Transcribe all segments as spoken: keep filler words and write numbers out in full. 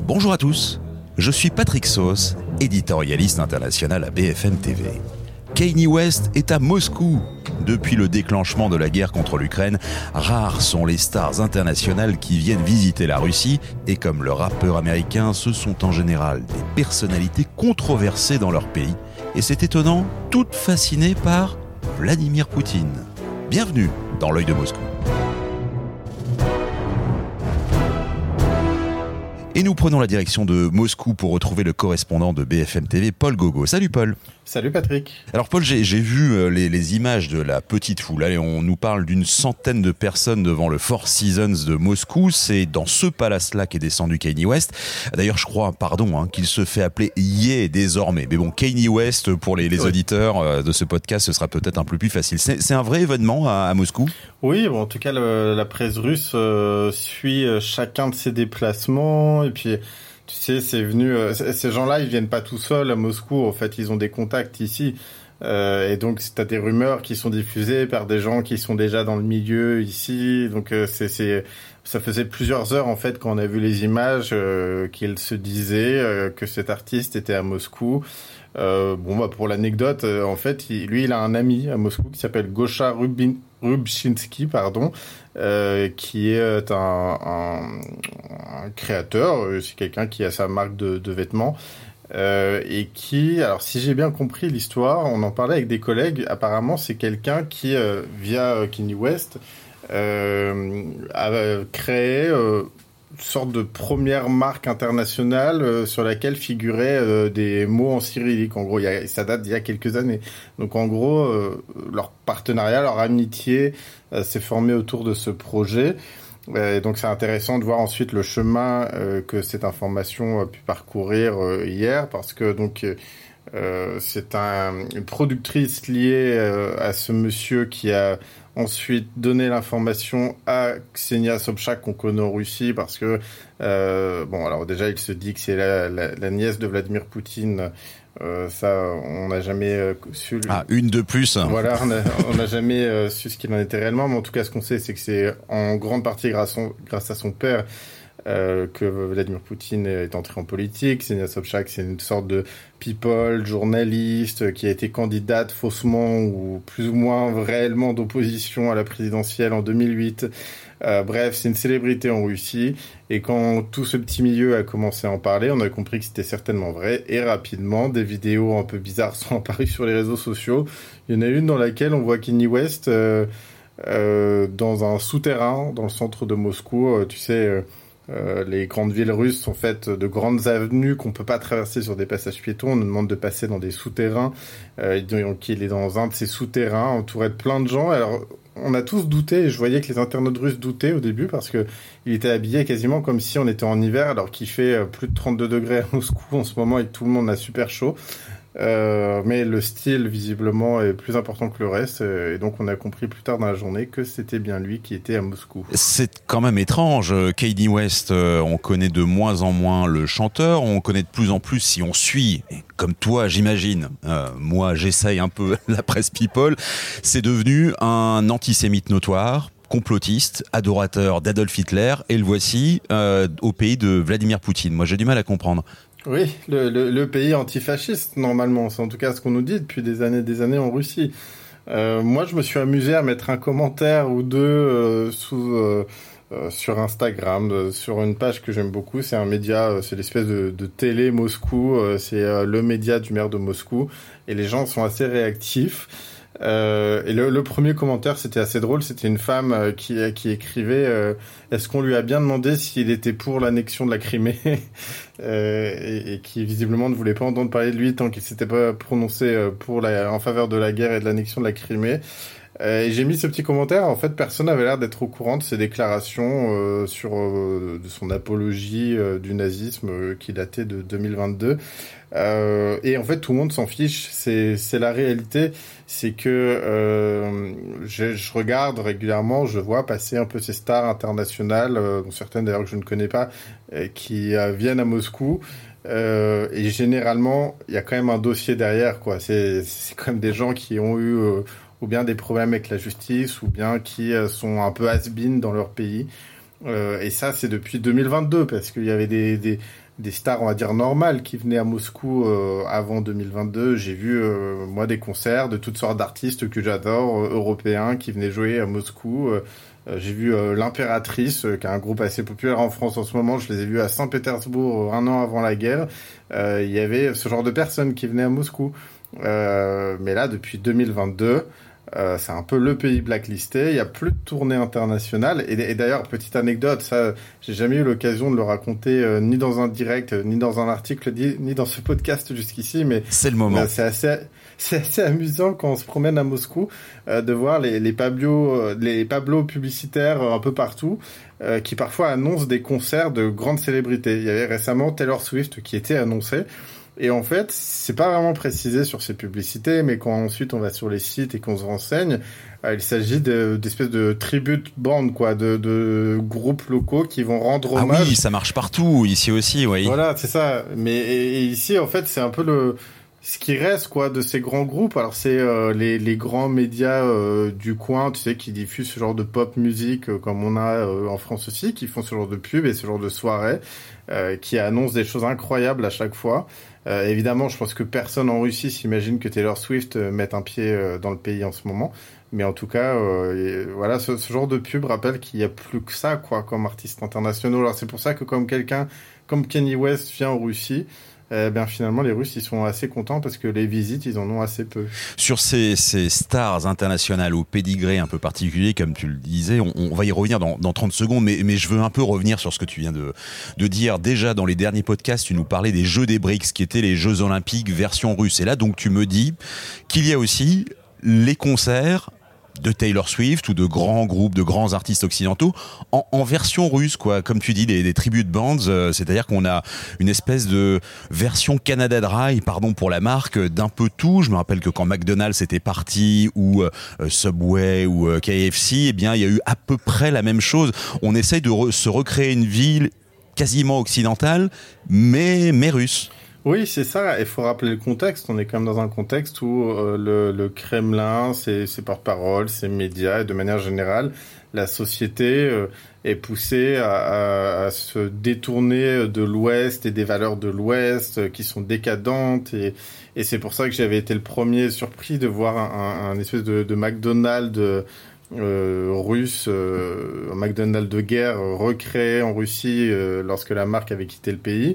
Bonjour à tous, je suis Patrick Sauce, éditorialiste international à B F M T V. Kanye West est à Moscou. Depuis le déclenchement de la guerre contre l'Ukraine, rares sont les stars internationales qui viennent visiter la Russie et comme le rappeur américain, ce sont en général des personnalités controversées dans leur pays et c'est étonnant, toutes fascinées par Vladimir Poutine. Bienvenue dans l'œil de Moscou. Et nous prenons la direction de Moscou pour retrouver le correspondant de B F M T V, Paul Gogo. Salut Paul. Salut Patrick. Alors Paul, j'ai, j'ai vu les, les images de la petite foule. Allez, on nous parle d'une centaine de personnes devant le Four Seasons de Moscou. C'est dans ce palace-là qu'est descendu Kanye West. D'ailleurs, je crois, pardon, hein, qu'il se fait appeler Ye désormais. Mais bon, Kanye West, pour les, les auditeurs de ce podcast, ce sera peut-être un peu plus facile. C'est, c'est un vrai événement à, à Moscou ? Oui, bon, en tout cas, le, la presse russe euh, suit chacun de ses déplacements. Et puis, tu sais, c'est venu. Euh, ces gens-là, ils viennent pas tout seuls à Moscou. En fait, ils ont des contacts ici. Euh, et donc, t'as des rumeurs qui sont diffusées par des gens qui sont déjà dans le milieu ici. Donc, euh, c'est, c'est, ça faisait plusieurs heures en fait quand on a vu les images euh, qu'il se disait euh, que cet artiste était à Moscou. Euh, bon, bah pour l'anecdote, euh, en fait, il, lui, il a un ami à Moscou qui s'appelle Gosha Rubin, Rubchinsky, pardon, euh, qui est un, un, un créateur. C'est quelqu'un qui a sa marque de, de vêtements. Euh, et qui, alors si j'ai bien compris l'histoire, on en parlait avec des collègues, apparemment c'est quelqu'un qui, euh, via euh, Kanye West, euh, a créé euh, une sorte de première marque internationale euh, sur laquelle figuraient euh, des mots en cyrillique. En gros, il y a, ça date d'il y a quelques années. Donc en gros, euh, leur partenariat, leur amitié euh, s'est formé autour de ce projet. Et donc c'est intéressant de voir ensuite le chemin euh, que cette information a pu parcourir euh, hier, parce que donc euh, c'est un, une productrice liée euh, à ce monsieur qui a ensuite donné l'information à Ksenia Sobchak, qu'on connaît en Russie, parce que euh, bon, alors déjà il se dit que c'est la, la, la nièce de Vladimir Poutine. Euh, ça, on n'a jamais euh, su. Ah, une de plus. Voilà, on n'a jamais euh, su ce qu'il en était réellement, mais en tout cas, ce qu'on sait, c'est que c'est en grande partie grâce, son, grâce à son père euh, que Vladimir Poutine est entré en politique. Ksenia Sobchak, c'est une sorte de people, journaliste, qui a été candidate faussement ou plus ou moins réellement d'opposition à la présidentielle en deux mille huit. Euh, bref, c'est une célébrité en Russie. Et quand tout ce petit milieu a commencé à en parler, on a compris que c'était certainement vrai. Et rapidement, des vidéos un peu bizarres sont apparues sur les réseaux sociaux. Il y en a une dans laquelle on voit Kanye West euh, euh, dans un souterrain dans le centre de Moscou. Euh, tu sais, euh, euh, les grandes villes russes sont faites de grandes avenues qu'on peut pas traverser sur des passages piétons. On nous demande de passer dans des souterrains. Euh, donc il est dans un de ces souterrains, entouré de plein de gens. Alors on a tous douté, et je voyais que les internautes russes doutaient au début, parce que il était habillé quasiment comme si on était en hiver, alors qu'il fait plus de trente-deux degrés à Moscou en ce moment et que tout le monde a super chaud. Euh, mais le style, visiblement, est plus important que le reste, et donc on a compris plus tard dans la journée que c'était bien lui qui était à Moscou. C'est quand même étrange. Kanye West, on connaît de moins en moins le chanteur, on connaît de plus en plus, si on suit, comme toi j'imagine, euh, moi j'essaye un peu la presse people, c'est devenu un antisémite notoire, complotiste, adorateur d'Adolf Hitler, et le voici euh, au pays de Vladimir Poutine. Moi j'ai du mal à comprendre. Oui, le, le, le pays antifasciste, normalement. C'est en tout cas ce qu'on nous dit depuis des années des années en Russie. Euh, moi, je me suis amusé à mettre un commentaire ou deux euh, sous, euh, euh, sur Instagram, euh, sur une page que j'aime beaucoup. C'est un média, euh, c'est l'espèce de, de télé Moscou. Euh, c'est euh, le média du maire de Moscou. Et les gens sont assez réactifs. Euh, et le, le premier commentaire, c'était assez drôle. C'était une femme euh, qui, qui écrivait euh, est-ce qu'on lui a bien demandé s'il était pour l'annexion de la Crimée euh, et, et qui visiblement ne voulait pas entendre parler de lui tant qu'il s'était pas prononcé pour la, en faveur de la guerre et de l'annexion de la Crimée. Euh, et j'ai mis ce petit commentaire. En fait, personne n'avait l'air d'être au courant de ses déclarations euh, sur euh, de son apologie euh, du nazisme euh, qui datait de deux mille vingt-deux. Euh, et en fait, tout le monde s'en fiche. C'est, c'est la réalité. C'est que euh, je, je regarde régulièrement, je vois passer un peu ces stars internationales, euh, dont certaines d'ailleurs que je ne connais pas, euh, qui euh, viennent à Moscou. Euh, et généralement, il y a quand même un dossier derrière, quoi. C'est, c'est quand même des gens qui ont eu euh, ou bien des problèmes avec la justice, ou bien qui euh, sont un peu has-been dans leur pays. Euh, et ça, c'est depuis deux mille vingt-deux, parce qu'il y avait des, des des stars, on va dire, normales qui venaient à Moscou euh, avant deux mille vingt-deux. J'ai vu, euh, moi, des concerts de toutes sortes d'artistes que j'adore, euh, européens, qui venaient jouer à Moscou. Euh, j'ai vu euh, l'Impératrice, euh, qui est un groupe assez populaire en France en ce moment. Je les ai vus à Saint-Pétersbourg euh, un an avant la guerre. Euh, Il y avait ce genre de personnes qui venaient à Moscou. Euh, mais là, depuis deux mille vingt-deux... Euh, c'est un peu le pays blacklisté, il y a plus de tournées internationales et, et d'ailleurs petite anecdote, ça j'ai jamais eu l'occasion de le raconter euh, ni dans un direct, ni dans un article, ni, ni dans ce podcast jusqu'ici, mais c'est le moment. Euh, c'est assez c'est assez amusant quand on se promène à Moscou euh, de voir les les pablos euh, les pablos publicitaires euh, un peu partout euh, qui parfois annoncent des concerts de grandes célébrités. Il y avait récemment Taylor Swift qui était annoncé. Et en fait, c'est pas vraiment précisé sur ces publicités, mais quand ensuite on va sur les sites et qu'on se renseigne, euh, il s'agit de, d'espèces de tribute bands, quoi, de, de groupes locaux qui vont rendre hommage. Ah oui, ça marche partout, ici aussi, oui. Voilà, c'est ça. Mais et, et ici, en fait, c'est un peu le ce qui reste, quoi, de ces grands groupes. Alors c'est euh, les les grands médias euh, du coin, tu sais, qui diffusent ce genre de pop musique euh, comme on a euh, en France aussi, qui font ce genre de pub et ce genre de soirée, euh, qui annoncent des choses incroyables à chaque fois. Euh, évidemment, je pense que personne en Russie s'imagine que Taylor Swift euh, mette un pied euh, dans le pays en ce moment. Mais en tout cas, euh, et, voilà, ce, ce genre de pub rappelle qu'il y a plus que ça, quoi, comme artistes internationaux. Alors c'est pour ça que comme quelqu'un comme Kanye West vient en Russie, eh bien finalement les Russes ils sont assez contents parce que les visites ils en ont assez peu. Sur ces, ces stars internationales au pédigré un peu particulier comme tu le disais, on, on va y revenir dans, dans trente secondes, mais, mais je veux un peu revenir sur ce que tu viens de, de dire. Déjà dans les derniers podcasts tu nous parlais des Jeux des B R I C S qui étaient les Jeux Olympiques version russe, et là donc tu me dis qu'il y a aussi les concerts de Taylor Swift ou de grands groupes, de grands artistes occidentaux en, en version russe, quoi. Comme tu dis, des, des tribute bands, euh, c'est-à-dire qu'on a une espèce de version Canada Dry, pardon pour la marque, d'un peu tout. Je me rappelle que quand McDonald's était parti, ou euh, Subway, ou euh, K F C, eh bien, il y a eu à peu près la même chose. On essaye de re- se recréer une ville quasiment occidentale, mais, mais russe. Oui, c'est ça. Il faut rappeler le contexte. On est quand même dans un contexte où euh, le, le Kremlin, ses, ses porte-paroles, ses médias, et de manière générale, la société euh, est poussée à, à, à se détourner de l'Ouest et des valeurs de l'Ouest euh, qui sont décadentes. Et, et c'est pour ça que j'avais été le premier surpris de voir un, un, un espèce de, de McDonald's euh, russe, euh, un McDonald's de guerre euh, recréé en Russie euh, lorsque la marque avait quitté le pays.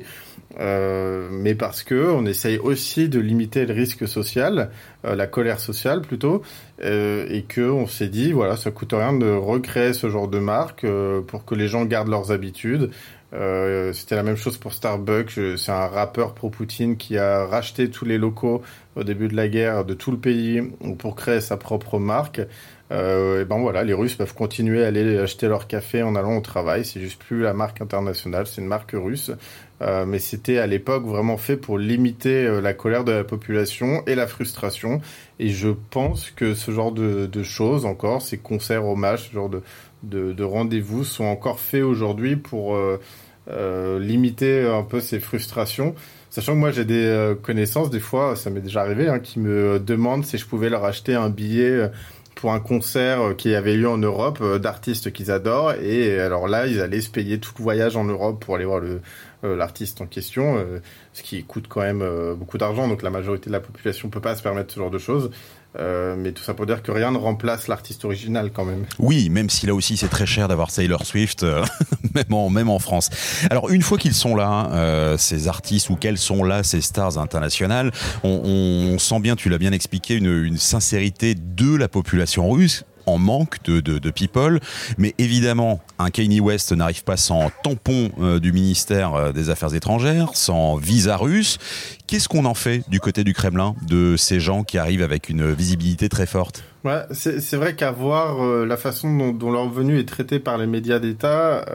Euh, mais parce que on essaye aussi de limiter le risque social, euh, la colère sociale plutôt, euh, et que on s'est dit voilà, ça coûte rien de recréer ce genre de marque euh, pour que les gens gardent leurs habitudes. Euh, c'était la même chose pour Starbucks. C'est un rappeur pro-Poutine qui a racheté tous les locaux au début de la guerre de tout le pays pour créer sa propre marque. Euh, et ben voilà, les Russes peuvent continuer à aller acheter leur café en allant au travail. C'est juste plus la marque internationale, c'est une marque russe. Euh, mais c'était à l'époque vraiment fait pour limiter euh, la colère de la population et la frustration. Et je pense que ce genre de, de choses encore, ces concerts hommages, ce genre de, de, de rendez-vous sont encore faits aujourd'hui pour euh, euh, limiter un peu ces frustrations. Sachant que moi j'ai des euh, connaissances, des fois, ça m'est déjà arrivé, hein, qui me demandent si je pouvais leur acheter un billet pour un concert qui avait lieu en Europe euh, d'artistes qu'ils adorent. Et alors là, ils allaient se payer tout le voyage en Europe pour aller voir le euh, l'artiste en question, euh, ce qui coûte quand même euh, beaucoup d'argent. Donc la majorité de la population peut pas se permettre ce genre de choses. Euh, mais tout ça pour dire que rien ne remplace l'artiste original quand même. Oui, même si là aussi c'est très cher d'avoir Taylor Swift, euh, même, en, même en France. Alors une fois qu'ils sont là, euh, ces artistes, ou qu'elles sont là, ces stars internationales, on, on sent bien, tu l'as bien expliqué, une, une sincérité de la population russe, en manque de, de, de people, mais évidemment un Kanye West n'arrive pas sans tampon euh, du ministère des Affaires étrangères, sans visa russe. Qu'est-ce qu'on en fait du côté du Kremlin de ces gens qui arrivent avec une visibilité très forte ? Ouais, c'est, c'est vrai qu'à voir euh, la façon dont, dont leur venue est traitée par les médias d'État,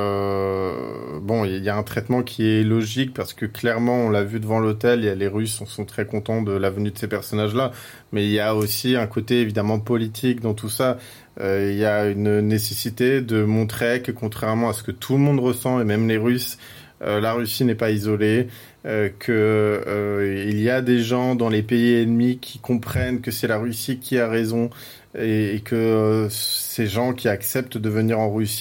euh, bon, il y a un traitement qui est logique parce que clairement, on l'a vu devant l'hôtel, et les Russes sont très contents de la venue de ces personnages-là, mais il y a aussi un côté évidemment politique dans tout ça. Euh, il y a une nécessité de montrer que contrairement à ce que tout le monde ressent, et même les Russes, euh, la Russie n'est pas isolée. Euh, que euh, il y a des gens dans les pays ennemis qui comprennent que c'est la Russie qui a raison, et, et que euh, ces gens qui acceptent de venir en Russie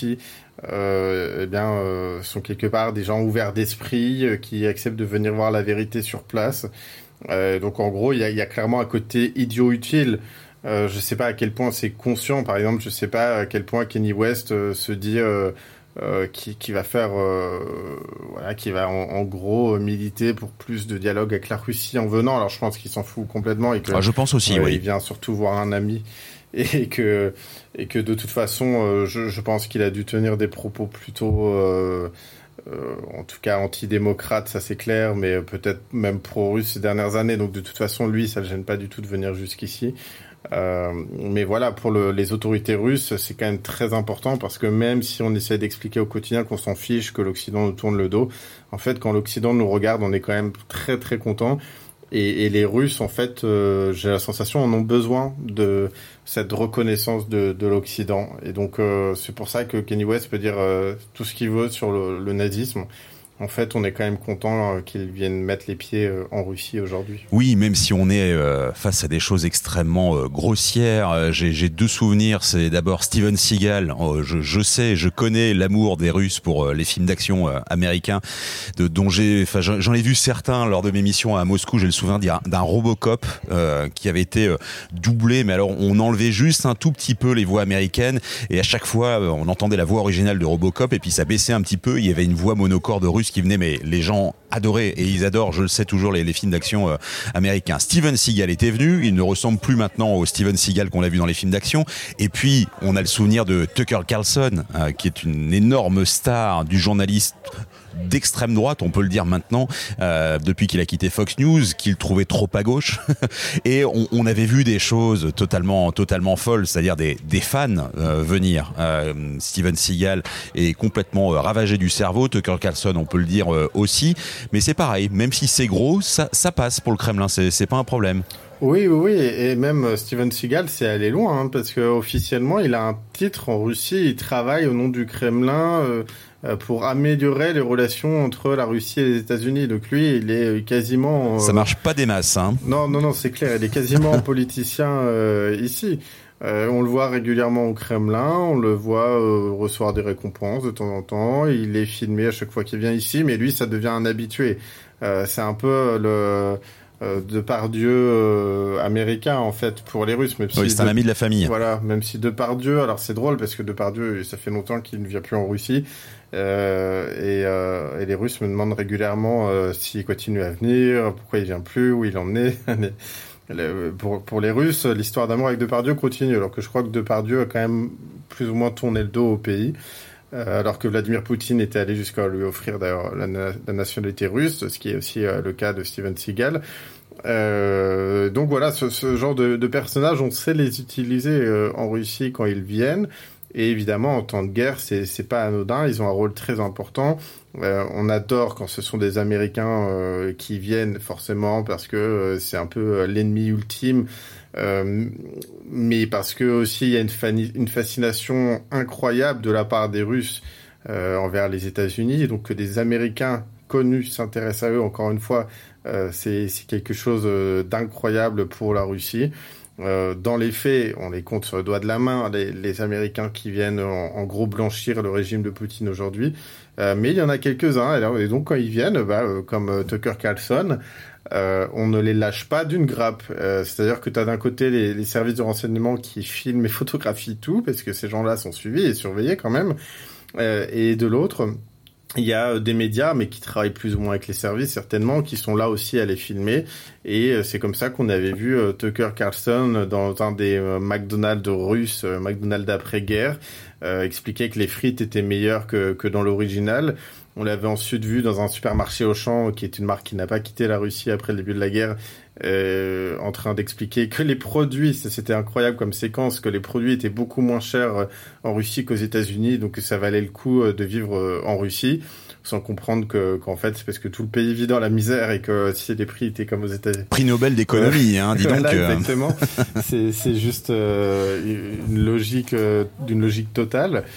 euh, eh bien, euh, sont quelque part des gens ouverts d'esprit euh, qui acceptent de venir voir la vérité sur place. Euh, donc en gros, il y a, y a clairement un côté idiot utile. Euh, je sais pas à quel point c'est conscient. Par exemple, je sais pas à quel point Kanye West euh, se dit euh, euh, qui, qui va faire, euh, voilà, qui va en, en gros militer pour plus de dialogue avec la Russie en venant. Alors je pense qu'il s'en fout complètement et que ah, je pense aussi, euh, oui. il vient surtout voir un ami et que et que de toute façon, euh, je, je pense qu'il a dû tenir des propos plutôt euh, Euh, en tout cas anti-démocrate, ça c'est clair, mais peut-être même pro-russe ces dernières années. Donc de toute façon, lui, ça le gêne pas du tout de venir jusqu'ici. Euh, mais voilà, pour le, les autorités russes, c'est quand même très important parce que même si on essaie d'expliquer au quotidien qu'on s'en fiche, que l'Occident nous tourne le dos, en fait, quand l'Occident nous regarde, on est quand même très très content. Et, et les Russes, en fait, euh, j'ai la sensation, en ont besoin de cette reconnaissance de, de l'Occident. Et donc, euh, c'est pour ça que Kanye West peut dire euh, tout ce qu'il veut sur le, le nazisme. En fait, on est quand même content euh, qu'ils viennent mettre les pieds euh, en Russie aujourd'hui. Oui, même si on est euh, face à des choses extrêmement euh, grossières. Euh, j'ai, j'ai deux souvenirs. C'est d'abord Steven Seagal. Euh, je, je sais, je connais l'amour des Russes pour euh, les films d'action euh, américains, de, dont j'ai, enfin, j'en ai vu certains lors de mes missions à Moscou. J'ai le souvenir d'un, d'un Robocop euh, qui avait été euh, doublé, mais alors on enlevait juste un tout petit peu les voix américaines et à chaque fois euh, on entendait la voix originale de Robocop et puis ça baissait un petit peu. Il y avait une voix monocorde russe qui venait, mais les gens adoraient et ils adorent, je le sais toujours, les, les films d'action euh, américains. Steven Seagal était venu, il ne ressemble plus maintenant au Steven Seagal qu'on a vu dans les films d'action. Et puis on a le souvenir de Tucker Carlson, euh, qui est une énorme star du journaliste d'extrême droite, on peut le dire maintenant, euh, depuis qu'il a quitté Fox News, qu'il trouvait trop à gauche. Et on, on avait vu des choses totalement, totalement folles, c'est-à-dire des, des fans euh, venir. Euh, Steven Seagal est complètement euh, ravagé du cerveau, Tucker Carlson, on peut le dire euh, aussi. Mais c'est pareil, même si c'est gros, ça, ça passe pour le Kremlin, c'est, c'est pas un problème. Oui, oui, oui, et même Steven Seagal, c'est allé loin, hein, parce que officiellement, il a un titre en Russie, il travaille au nom du Kremlin euh, pour améliorer les relations entre la Russie et les États-Unis. Donc lui, il est quasiment... Euh... Ça marche pas des masses, hein. Non, non, non, c'est clair, il est quasiment politicien euh, ici. Euh, on le voit régulièrement au Kremlin, on le voit euh, recevoir des récompenses de temps en temps, il est filmé à chaque fois qu'il vient ici, mais lui, ça devient un habitué. Euh, c'est un peu le... Depardieu euh, américain en fait pour les Russes, même si oui, c'est un de... ami de la famille. Voilà, même si Depardieu, alors c'est drôle parce que Depardieu, ça fait longtemps qu'il ne vient plus en Russie euh, et, euh, et les Russes me demandent régulièrement euh, s'il continue à venir, pourquoi il vient plus, où il en est. pour pour les Russes, l'histoire d'amour avec Depardieu continue, alors que je crois que Depardieu a quand même plus ou moins tourné le dos au pays. Euh, alors que Vladimir Poutine était allé jusqu'à lui offrir d'ailleurs la, la nationalité russe, ce qui est aussi euh, le cas de Steven Seagal. Euh, donc voilà, ce, ce genre de, de personnages, on sait les utiliser euh, en Russie quand ils viennent. Et évidemment, en temps de guerre, c'est c'est pas anodin. Ils ont un rôle très important. Euh, on adore quand ce sont des Américains euh, qui viennent, forcément, parce que euh, c'est un peu euh, l'ennemi ultime. Euh, mais parce que aussi il y a une, fani- une fascination incroyable de la part des Russes euh, envers les États-Unis. Donc que des Américains connus s'intéressent à eux, encore une fois, euh, c'est, c'est quelque chose euh, d'incroyable pour la Russie. Euh, dans les faits, on les compte sur le doigt de la main, les, les Américains qui viennent en, en gros blanchir le régime de Poutine aujourd'hui. Euh, mais il y en a quelques-uns, et donc quand ils viennent, bah, euh, comme euh, Tucker Carlson, euh, on ne les lâche pas d'une grappe. Euh, c'est-à-dire que tu as d'un côté les, les services de renseignement qui filment et photographient tout, parce que ces gens-là sont suivis et surveillés quand même. Euh, et de l'autre... Il y a des médias, mais qui travaillent plus ou moins avec les services, certainement, qui sont là aussi à les filmer. Et c'est comme ça qu'on avait vu Tucker Carlson dans un des McDonald's russes, McDonald's d'après-guerre, euh, expliquer que les frites étaient meilleures que, que dans l'original. On l'avait ensuite vu dans un supermarché Auchan, qui est une marque qui n'a pas quitté la Russie après le début de la guerre, euh, en train d'expliquer que les produits, c'était incroyable comme séquence, que les produits étaient beaucoup moins chers en Russie qu'aux États-Unis, donc ça valait le coup de vivre en Russie, sans comprendre que, qu'en fait, c'est parce que tout le pays vit dans la misère et que si les prix étaient comme aux États-Unis. Prix Nobel d'économie, hein, dis donc. Voilà, exactement. c'est, c'est juste euh, une logique, euh, d'une logique totale.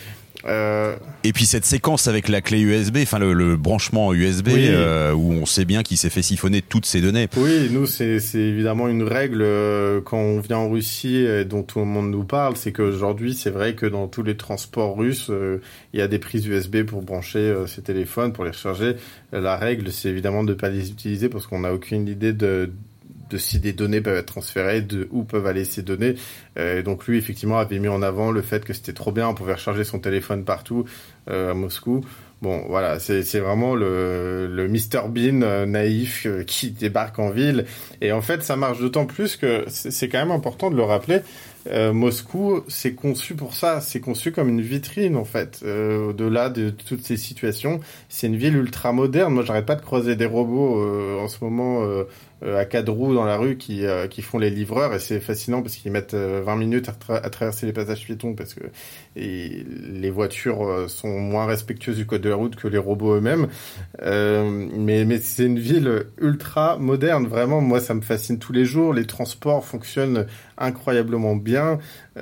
Euh... Et puis cette séquence avec la clé U S B, enfin le, le branchement U S B, oui. euh, où on sait bien qu'il s'est fait siphonner toutes ces données. Oui, nous c'est, c'est évidemment une règle euh, quand on vient en Russie et dont tout le monde nous parle, c'est qu'aujourd'hui c'est vrai que dans tous les transports russes, euh, il y a des prises U S B pour brancher euh, ces téléphones, pour les recharger. La règle c'est évidemment de ne pas les utiliser parce qu'on n'a aucune idée de de si des données peuvent être transférées, de où peuvent aller ces données. Euh, donc lui, effectivement, avait mis en avant le fait que c'était trop bien, on pouvait recharger son téléphone partout euh, à Moscou. Bon, voilà, c'est, c'est vraiment le, le mister Bean euh, naïf euh, qui débarque en ville. Et en fait, ça marche d'autant plus que c'est, c'est quand même important de le rappeler. Euh, Moscou, c'est conçu pour ça. C'est conçu comme une vitrine, en fait. Euh, au-delà de, de toutes ces situations, c'est une ville ultra moderne. Moi, j'arrête pas de croiser des robots euh, en ce moment euh, euh, à quatre roues dans la rue qui euh, qui font les livreurs, et c'est fascinant parce qu'ils mettent euh, vingt minutes à, tra- à traverser les passages piétons parce que et les voitures euh, sont moins respectueuses du code de la route que les robots eux-mêmes. Euh, mais mais c'est une ville ultra moderne. Vraiment, moi, ça me fascine tous les jours. Les transports fonctionnent incroyablement bien.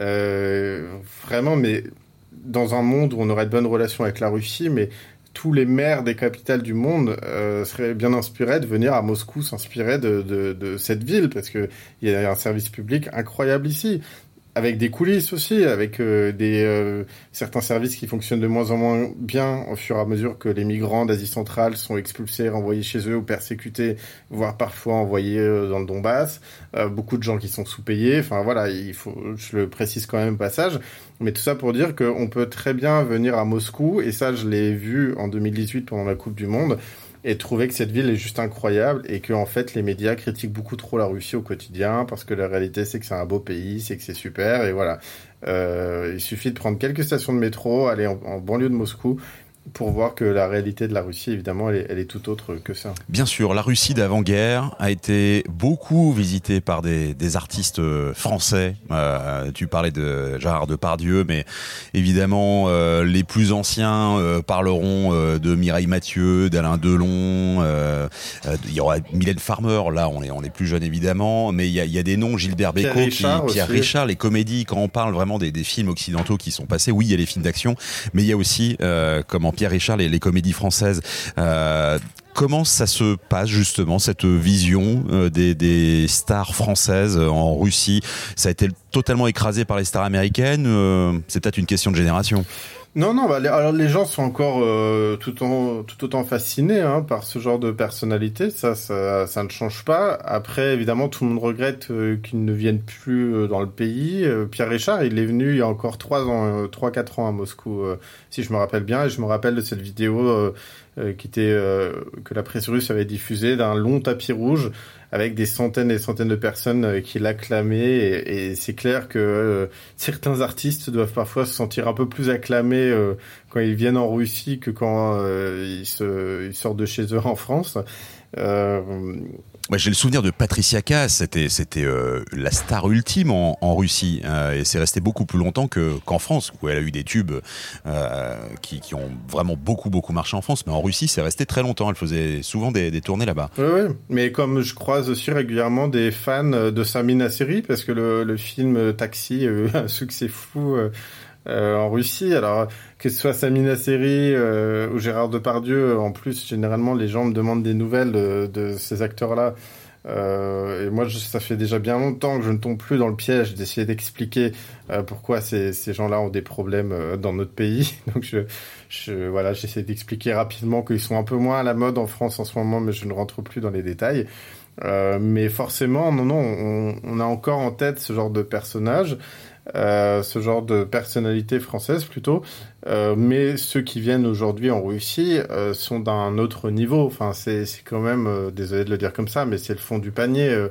Euh, vraiment, mais dans un monde où on aurait de bonnes relations avec la Russie, mais tous les maires des capitales du monde euh, seraient bien inspirés de venir à Moscou s'inspirer de, de, de cette ville, parce que il y a un service public incroyable ici, avec des coulisses aussi, avec euh, des euh, certains services qui fonctionnent de moins en moins bien au fur et à mesure que les migrants d'Asie centrale sont expulsés, renvoyés chez eux ou persécutés, voire parfois envoyés euh, dans le Donbass. Euh, beaucoup de gens qui sont sous-payés. Enfin voilà, il faut, je le précise quand même au passage. Mais tout ça pour dire qu'on peut très bien venir à Moscou, et ça je l'ai vu en deux mille dix-huit pendant la Coupe du Monde, et trouver que cette ville est juste incroyable, et que en fait les médias critiquent beaucoup trop la Russie au quotidien, parce que la réalité c'est que c'est un beau pays, c'est que c'est super, et voilà. Euh, il suffit de prendre quelques stations de métro, aller en, en banlieue de Moscou, pour voir que la réalité de la Russie, évidemment, elle est, elle est tout autre que ça. Bien sûr, la Russie d'avant-guerre a été beaucoup visitée par des, des artistes français. Euh, tu parlais de Gérard Depardieu, mais évidemment, euh, les plus anciens euh, parleront euh, de Mireille Mathieu, d'Alain Delon. Euh, euh, il y aura Mylène Farmer. Là, on est on est plus jeune évidemment, mais il y a, il y a des noms, Gilbert Bécaud, Pierre Richard, qui, Pierre Richard, les comédies. Quand on parle vraiment des, des films occidentaux qui sont passés, oui, il y a les films d'action, mais il y a aussi euh, comment Pierre Richard, les, les comédies françaises. Euh, comment ça se passe justement, cette vision euh, des, des stars françaises en Russie? Ça a été totalement écrasé par les stars américaines? euh, C'est peut-être une question de génération. Non, non, bah, les, alors les gens sont encore euh, tout, en, tout autant fascinés hein, par ce genre de personnalité, ça, ça, ça ne change pas. Après, évidemment, tout le monde regrette euh, qu'ils ne viennent plus euh, dans le pays. Euh, Pierre Richard, il est venu il y a encore trois ans, euh, trois, quatre ans à Moscou, euh, si je me rappelle bien, et je me rappelle de cette vidéo euh, euh, qui était euh, que la presse russe avait diffusée d'un long tapis rouge avec des centaines et des centaines de personnes euh, qui l'acclamaient, et, et c'est clair que euh, certains artistes doivent parfois se sentir un peu plus acclamés euh, quand ils viennent en Russie que quand euh, ils, se, ils sortent de chez eux en France. Euh, Ouais, j'ai le souvenir de Patricia Cass, c'était c'était euh, la star ultime en, en Russie, euh, et c'est resté beaucoup plus longtemps que qu'en France, où elle a eu des tubes euh, qui, qui ont vraiment beaucoup beaucoup marché en France, mais en Russie c'est resté très longtemps. Elle faisait souvent des, des tournées là-bas. Oui, oui, mais comme je croise aussi régulièrement des fans de Sami Nasseri, parce que le, le film Taxi a eu un succès fou euh, euh, en Russie. Alors que ce soit Sami Nasseri euh, ou Gérard Depardieu, en plus généralement les gens me demandent des nouvelles de, de ces acteurs-là. Euh, et moi, je, ça fait déjà bien longtemps que je ne tombe plus dans le piège d'essayer d'expliquer euh, pourquoi ces, ces gens-là ont des problèmes euh, dans notre pays. Donc, je, je, voilà, j'essaie d'expliquer rapidement qu'ils sont un peu moins à la mode en France en ce moment, mais je ne rentre plus dans les détails. Euh, mais forcément, non, non, on, on a encore en tête ce genre de personnage. Euh, ce genre de personnalité française plutôt, euh, mais ceux qui viennent aujourd'hui en Russie euh, sont d'un autre niveau. Enfin, c'est, c'est quand même, euh, désolé de le dire comme ça, mais c'est le fond du panier. Euh,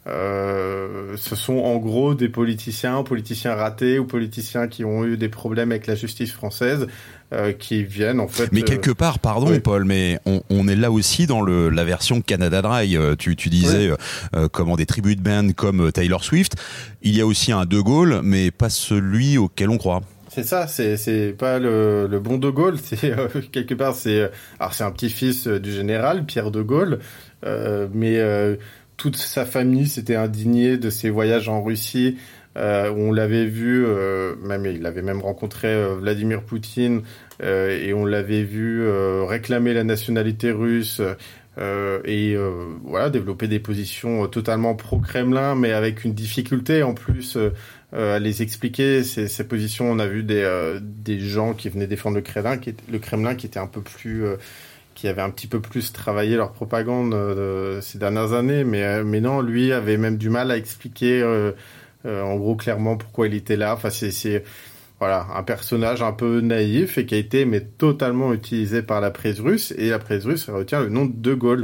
euh, ce sont en gros des politiciens, politiciens ratés ou politiciens qui ont eu des problèmes avec la justice française, euh, qui viennent en fait. Mais quelque part, pardon, oui. Paul, mais on, on est là aussi dans le, la version Canada Dry. Tu, tu disais oui. euh, comment des tribute bands comme Taylor Swift. Il y a aussi un De Gaulle, mais pas celui auquel on croit. C'est ça, c'est c'est pas le, le bon De Gaulle, c'est euh, quelque part c'est alors c'est un petit-fils du général Pierre De Gaulle, euh, mais euh, toute sa famille s'était indignée de ses voyages en Russie euh, où on l'avait vu, euh, même il avait même rencontré euh, Vladimir Poutine, euh, et on l'avait vu euh, réclamer la nationalité russe. Euh, et euh, voilà, développer des positions euh, totalement pro-Kremlin, mais avec une difficulté en plus euh, euh, à les expliquer. Ces, ces positions, on a vu des, euh, des gens qui venaient défendre le Kremlin, qui, le Kremlin, qui étaient un peu plus, euh, qui avaient un petit peu plus travaillé leur propagande euh, ces dernières années, mais, euh, mais non, lui avait même du mal à expliquer, euh, euh, en gros, clairement pourquoi il était là. Enfin, c'est, c'est Voilà, un personnage un peu naïf et qui a été mais totalement utilisé par la presse russe, et la presse russe retient le nom de De Gaulle.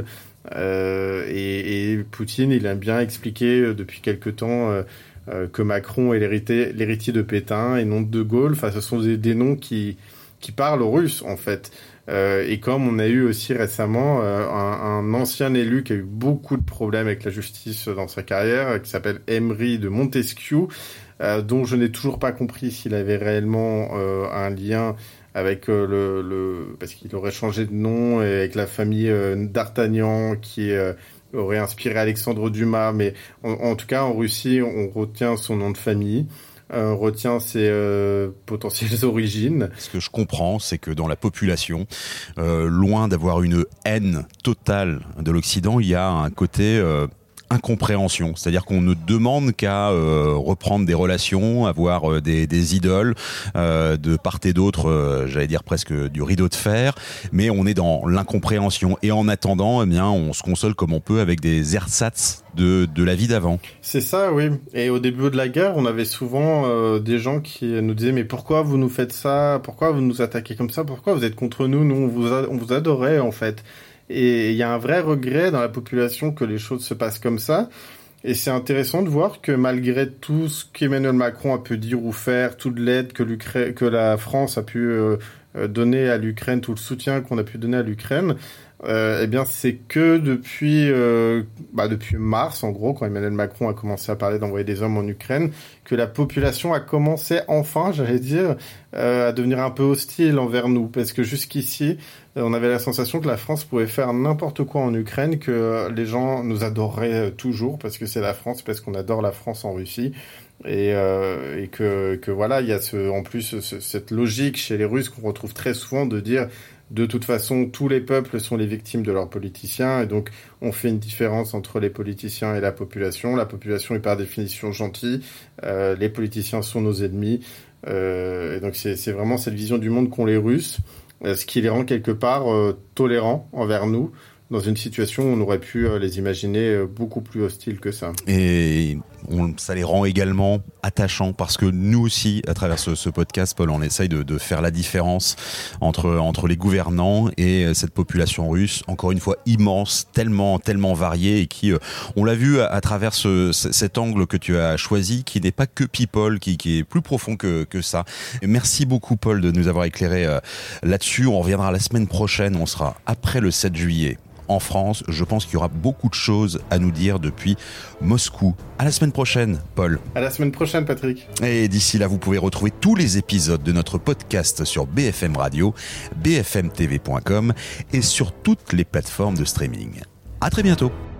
Euh, et, et Poutine, il aime bien expliquer depuis quelque temps euh, euh, que Macron est l'héritier, l'héritier de Pétain et non de De Gaulle. Enfin, ce sont des, des noms qui qui parlent aux Russes en fait. Euh, et comme on a eu aussi récemment euh, un, un ancien élu qui a eu beaucoup de problèmes avec la justice dans sa carrière, qui s'appelle Emery de Montesquieu. Euh, dont je n'ai toujours pas compris s'il avait réellement euh, un lien avec euh, le, le... parce qu'il aurait changé de nom, et avec la famille euh, d'Artagnan qui euh, aurait inspiré Alexandre Dumas. Mais en, en tout cas, en Russie, on retient son nom de famille. Euh, on retient ses euh, potentielles origines. Ce que je comprends, c'est que dans la population, euh, loin d'avoir une haine totale de l'Occident, il y a un côté... Euh incompréhension, c'est-à-dire qu'on ne demande qu'à euh, reprendre des relations, avoir euh, des, des idoles euh, de part et d'autre, euh, j'allais dire presque du rideau de fer, mais on est dans l'incompréhension, et en attendant, eh bien, on se console comme on peut avec des ersatz de, de la vie d'avant. C'est ça, oui. Et au début de la guerre, on avait souvent euh, des gens qui nous disaient « Mais pourquoi vous nous faites ça ? Pourquoi vous nous attaquez comme ça ? Pourquoi vous êtes contre nous ? Nous, on vous, a- on vous adorait, en fait. » Et il y a un vrai regret dans la population que les choses se passent comme ça. Et c'est intéressant de voir que malgré tout ce qu'Emmanuel Macron a pu dire ou faire, toute l'aide que l'Ukraine, que la France a pu euh, donner à l'Ukraine, tout le soutien qu'on a pu donner à l'Ukraine, euh, eh bien c'est que depuis euh, bah depuis mars, en gros, quand Emmanuel Macron a commencé à parler d'envoyer des hommes en Ukraine, que la population a commencé enfin, j'allais dire, euh, à devenir un peu hostile envers nous, parce que jusqu'ici, on avait la sensation que la France pouvait faire n'importe quoi en Ukraine, que les gens nous adoreraient toujours parce que c'est la France, parce qu'on adore la France en Russie, et, euh, et que, que voilà, il y a ce, en plus ce, cette logique chez les Russes qu'on retrouve très souvent de dire de toute façon tous les peuples sont les victimes de leurs politiciens, et donc on fait une différence entre les politiciens et la population. La population est par définition gentille, euh, les politiciens sont nos ennemis, euh, et donc c'est, c'est vraiment cette vision du monde qu'ont les Russes. Ce qui les rend quelque part euh, tolérants envers nous, dans une situation où on aurait pu euh, les imaginer euh, beaucoup plus hostiles que ça. Et on, ça les rend également attachants, parce que nous aussi, à travers ce, ce podcast, Paul, on essaye de, de faire la différence entre, entre les gouvernants et cette population russe, encore une fois immense, tellement, tellement variée, et qui, euh, on l'a vu à, à travers ce, cet angle que tu as choisi, qui n'est pas que people, qui, qui est plus profond que, que ça. Et merci beaucoup, Paul, de nous avoir éclairé euh, là-dessus. On reviendra la semaine prochaine, on sera après le sept juillet. En France, je pense qu'il y aura beaucoup de choses à nous dire depuis Moscou. À la semaine prochaine, Paul. À la semaine prochaine, Patrick. Et d'ici là, vous pouvez retrouver tous les épisodes de notre podcast sur B F M Radio, b f m t v point com et sur toutes les plateformes de streaming. À très bientôt.